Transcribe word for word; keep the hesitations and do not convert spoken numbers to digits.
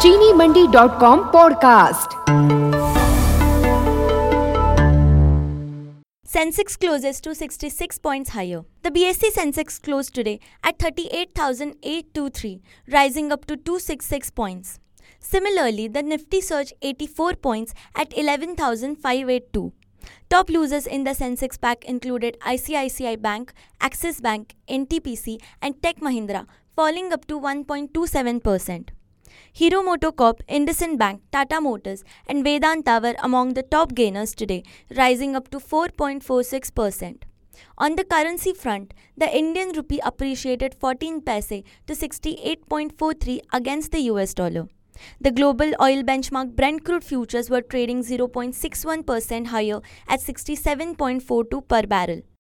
चीनी Mandi dot com podcast. Sensex closes to sixty-six points higher. The B S E Sensex closed today at thirty-eight thousand eight hundred twenty-three, rising up to two hundred sixty-six points. Similarly, the Nifty surged eighty-four points at eleven thousand five hundred eighty-two. Top losers in the Sensex pack included I C I C I Bank, Axis Bank, N T P C and Tech Mahindra, falling up to one point two seven percent. Hero MotoCorp, IndusInd Bank, Tata Motors and Vedanta were among the top gainers today, rising up to four point four six percent. On the currency front, the Indian rupee appreciated fourteen paise to sixty-eight point four three against the U S dollar. The global oil benchmark Brent crude futures were trading zero point six one percent higher at sixty-seven point four two per barrel.